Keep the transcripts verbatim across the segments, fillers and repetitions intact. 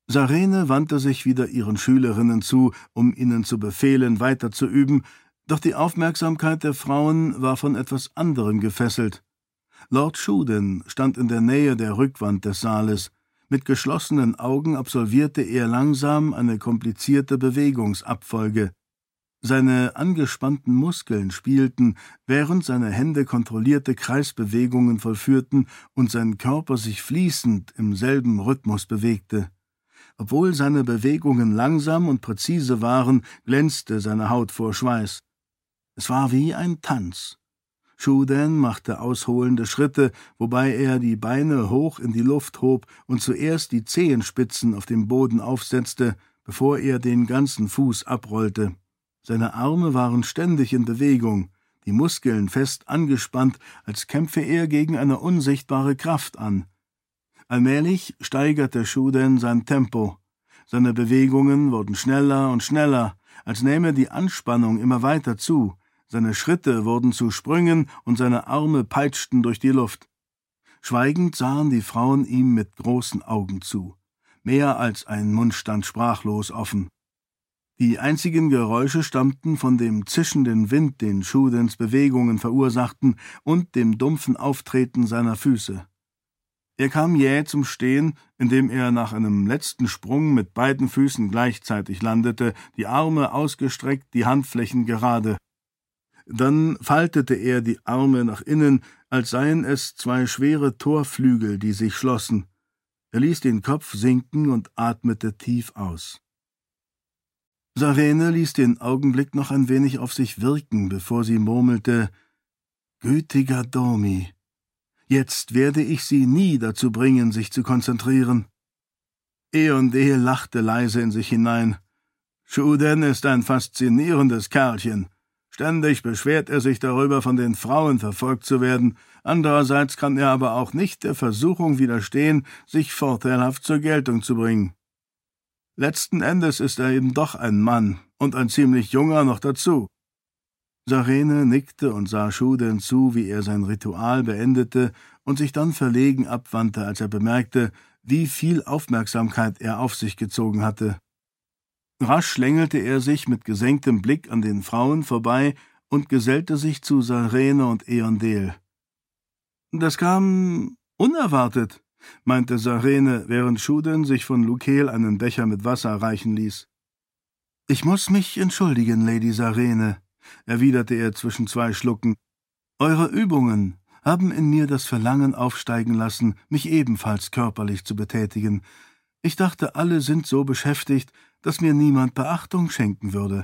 Sarene wandte sich wieder ihren Schülerinnen zu, um ihnen zu befehlen, weiter zu üben, doch die Aufmerksamkeit der Frauen war von etwas anderem gefesselt. Lord Shuden stand in der Nähe der Rückwand des Saales. Mit geschlossenen Augen absolvierte er langsam eine komplizierte Bewegungsabfolge. Seine angespannten Muskeln spielten, während seine Hände kontrollierte Kreisbewegungen vollführten und sein Körper sich fließend im selben Rhythmus bewegte. Obwohl seine Bewegungen langsam und präzise waren, glänzte seine Haut vor Schweiß. Es war wie ein Tanz. Shuden machte ausholende Schritte, wobei er die Beine hoch in die Luft hob und zuerst die Zehenspitzen auf dem Boden aufsetzte, bevor er den ganzen Fuß abrollte. Seine Arme waren ständig in Bewegung, die Muskeln fest angespannt, als kämpfe er gegen eine unsichtbare Kraft an. Allmählich steigerte Shuden sein Tempo. Seine Bewegungen wurden schneller und schneller, als nähme die Anspannung immer weiter zu. Seine Schritte wurden zu Sprüngen und seine Arme peitschten durch die Luft. Schweigend sahen die Frauen ihm mit großen Augen zu. Mehr als ein Mund stand sprachlos offen. Die einzigen Geräusche stammten von dem zischenden Wind, den Shudens Bewegungen verursachten, und dem dumpfen Auftreten seiner Füße. Er kam jäh zum Stehen, indem er nach einem letzten Sprung mit beiden Füßen gleichzeitig landete, die Arme ausgestreckt, die Handflächen gerade. Dann faltete er die Arme nach innen, als seien es zwei schwere Torflügel, die sich schlossen. Er ließ den Kopf sinken und atmete tief aus. Sarene ließ den Augenblick noch ein wenig auf sich wirken, bevor sie murmelte: »Gütiger Domi, jetzt werde ich Sie nie dazu bringen, sich zu konzentrieren.« Eondel lachte leise in sich hinein. »Shuden ist ein faszinierendes Kerlchen. Ständig beschwert er sich darüber, von den Frauen verfolgt zu werden. Andererseits kann er aber auch nicht der Versuchung widerstehen, sich vorteilhaft zur Geltung zu bringen. Letzten Endes ist er eben doch ein Mann, und ein ziemlich junger noch dazu.« Sarene nickte und sah Shuden zu, wie er sein Ritual beendete und sich dann verlegen abwandte, als er bemerkte, wie viel Aufmerksamkeit er auf sich gezogen hatte. Rasch schlängelte er sich mit gesenktem Blick an den Frauen vorbei und gesellte sich zu Sarene und Eondel. »Das kam unerwartet«, meinte Sarene, während Shuden sich von Lukel einen Becher mit Wasser reichen ließ. »Ich muss mich entschuldigen, Lady Sarene«, erwiderte er zwischen zwei Schlucken. »Eure Übungen haben in mir das Verlangen aufsteigen lassen, mich ebenfalls körperlich zu betätigen. Ich dachte, alle sind so beschäftigt, dass mir niemand Beachtung schenken würde.«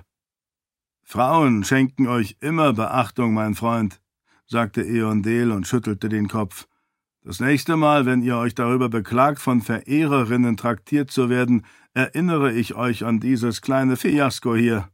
»Frauen schenken euch immer Beachtung, mein Freund«, sagte Eondel und schüttelte den Kopf. »Das nächste Mal, wenn ihr euch darüber beklagt, von Verehrerinnen traktiert zu werden, erinnere ich euch an dieses kleine Fiasko hier.«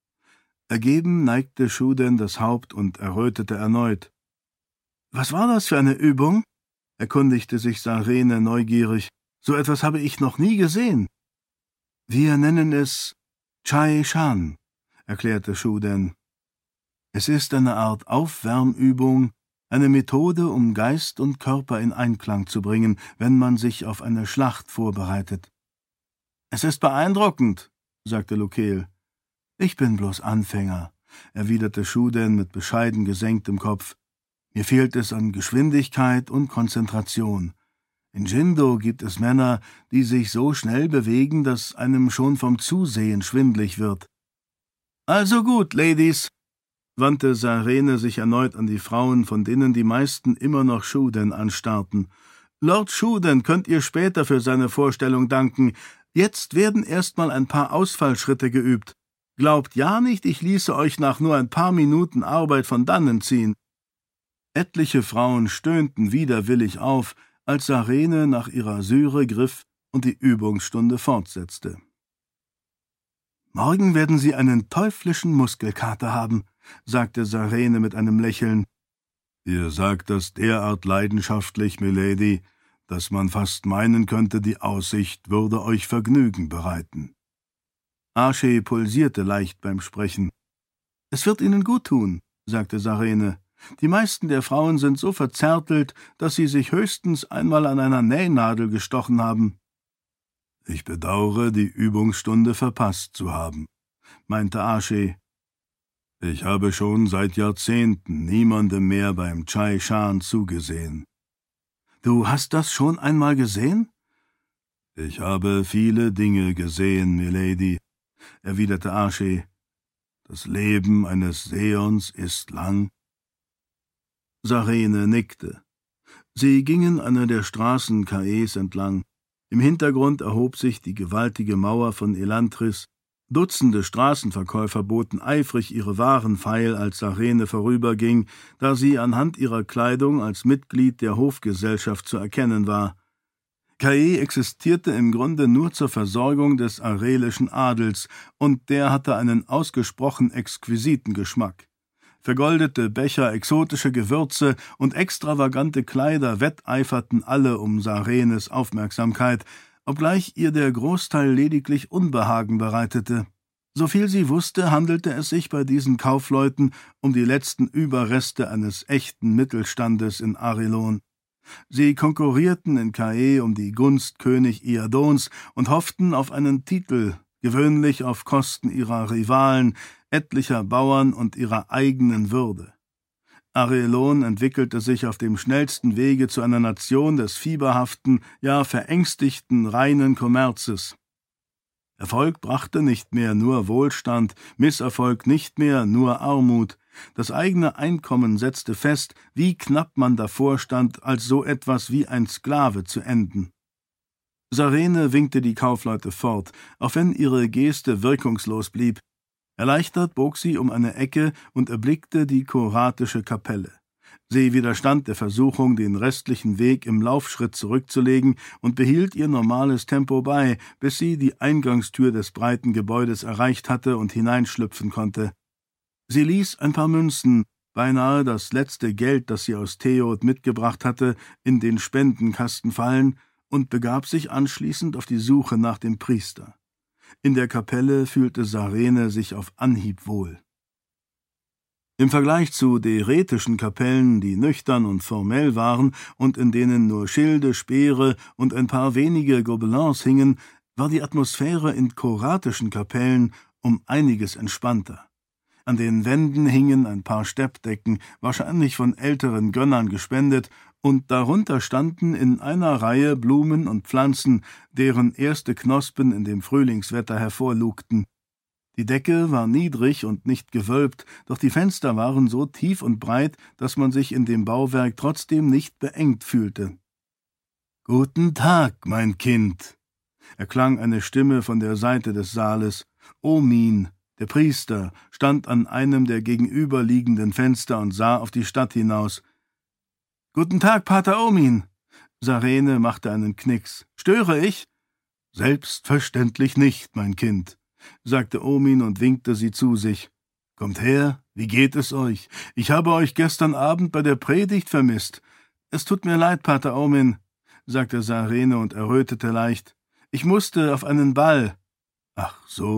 Ergeben neigte Shuden das Haupt und errötete erneut. »Was war das für eine Übung?« erkundigte sich Sarene neugierig. »So etwas habe ich noch nie gesehen.« »Wir nennen es Chai Shan«, erklärte Shuden. »Es ist eine Art Aufwärmübung, eine Methode, um Geist und Körper in Einklang zu bringen, wenn man sich auf eine Schlacht vorbereitet.« »Es ist beeindruckend«, sagte Lukel. »Ich bin bloß Anfänger«, erwiderte Shuden mit bescheiden gesenktem Kopf. »Mir fehlt es an Geschwindigkeit und Konzentration. In Jindo gibt es Männer, die sich so schnell bewegen, dass einem schon vom Zusehen schwindlig wird.« »Also gut, Ladies«, wandte Sarene sich erneut an die Frauen, von denen die meisten immer noch Shuden anstarrten. »Lord Shuden könnt ihr später für seine Vorstellung danken. Jetzt werden erstmal ein paar Ausfallschritte geübt. Glaubt ja nicht, ich ließe euch nach nur ein paar Minuten Arbeit von dannen ziehen.« Etliche Frauen stöhnten widerwillig auf, als Sarene nach ihrer Syre griff und die Übungsstunde fortsetzte. »Morgen werden Sie einen teuflischen Muskelkater haben«, sagte Sarene mit einem Lächeln. »Ihr sagt das derart leidenschaftlich, Milady, dass man fast meinen könnte, die Aussicht würde euch Vergnügen bereiten.« Archie pulsierte leicht beim Sprechen. »Es wird Ihnen gut tun«, sagte Sarene. »Die meisten der Frauen sind so verzärtelt, dass sie sich höchstens einmal an einer Nähnadel gestochen haben.« »Ich bedauere, die Übungsstunde verpasst zu haben«, meinte Ashe. »Ich habe schon seit Jahrzehnten niemandem mehr beim Chai Shan zugesehen.« »Du hast das schon einmal gesehen?« »Ich habe viele Dinge gesehen, Milady«, erwiderte Ashe. »Das Leben eines Seons ist lang.« Sarene nickte. Sie gingen eine der Straßen Caes entlang. Im Hintergrund erhob sich die gewaltige Mauer von Elantris. Dutzende Straßenverkäufer boten eifrig ihre Waren feil, als Sarene vorüberging, da sie anhand ihrer Kleidung als Mitglied der Hofgesellschaft zu erkennen war. Caes existierte im Grunde nur zur Versorgung des arelischen Adels, und der hatte einen ausgesprochen exquisiten Geschmack. Vergoldete Becher, exotische Gewürze und extravagante Kleider wetteiferten alle um Sarenes Aufmerksamkeit, obgleich ihr der Großteil lediglich Unbehagen bereitete. Soviel sie wusste, handelte es sich bei diesen Kaufleuten um die letzten Überreste eines echten Mittelstandes in Arelon. Sie konkurrierten in Caes um die Gunst König Iadons und hofften auf einen Titel, gewöhnlich auf Kosten ihrer Rivalen, etlicher Bauern und ihrer eigenen Würde. Arelon entwickelte sich auf dem schnellsten Wege zu einer Nation des fieberhaften, ja verängstigten, reinen Kommerzes. Erfolg brachte nicht mehr nur Wohlstand, Misserfolg nicht mehr nur Armut. Das eigene Einkommen setzte fest, wie knapp man davor stand, als so etwas wie ein Sklave zu enden. Sarene winkte die Kaufleute fort, auch wenn ihre Geste wirkungslos blieb. Erleichtert bog sie um eine Ecke und erblickte die choratische Kapelle. Sie widerstand der Versuchung, den restlichen Weg im Laufschritt zurückzulegen und behielt ihr normales Tempo bei, bis sie die Eingangstür des breiten Gebäudes erreicht hatte und hineinschlüpfen konnte. Sie ließ ein paar Münzen, beinahe das letzte Geld, das sie aus Theod mitgebracht hatte, in den Spendenkasten fallen und begab sich anschließend auf die Suche nach dem Priester. In der Kapelle fühlte Sarene sich auf Anhieb wohl. Im Vergleich zu deretischen Kapellen, die nüchtern und formell waren und in denen nur Schilde, Speere und ein paar wenige Gobelins hingen, war die Atmosphäre in choratischen Kapellen um einiges entspannter. An den Wänden hingen ein paar Steppdecken, wahrscheinlich von älteren Gönnern gespendet, und darunter standen in einer Reihe Blumen und Pflanzen, deren erste Knospen in dem Frühlingswetter hervorlugten. Die Decke war niedrig und nicht gewölbt, doch die Fenster waren so tief und breit, dass man sich in dem Bauwerk trotzdem nicht beengt fühlte. »Guten Tag, mein Kind«, erklang eine Stimme von der Seite des Saales. Omin, der Priester, stand an einem der gegenüberliegenden Fenster und sah auf die Stadt hinaus. »Guten Tag, Pater Omin!« Sarene machte einen Knicks. »Störe ich?« »Selbstverständlich nicht, mein Kind«, sagte Omin und winkte sie zu sich. »Kommt her, wie geht es euch? Ich habe euch gestern Abend bei der Predigt vermisst.« »Es tut mir leid, Pater Omin«, sagte Sarene und errötete leicht. »Ich musste auf einen Ball.« »Ach so?«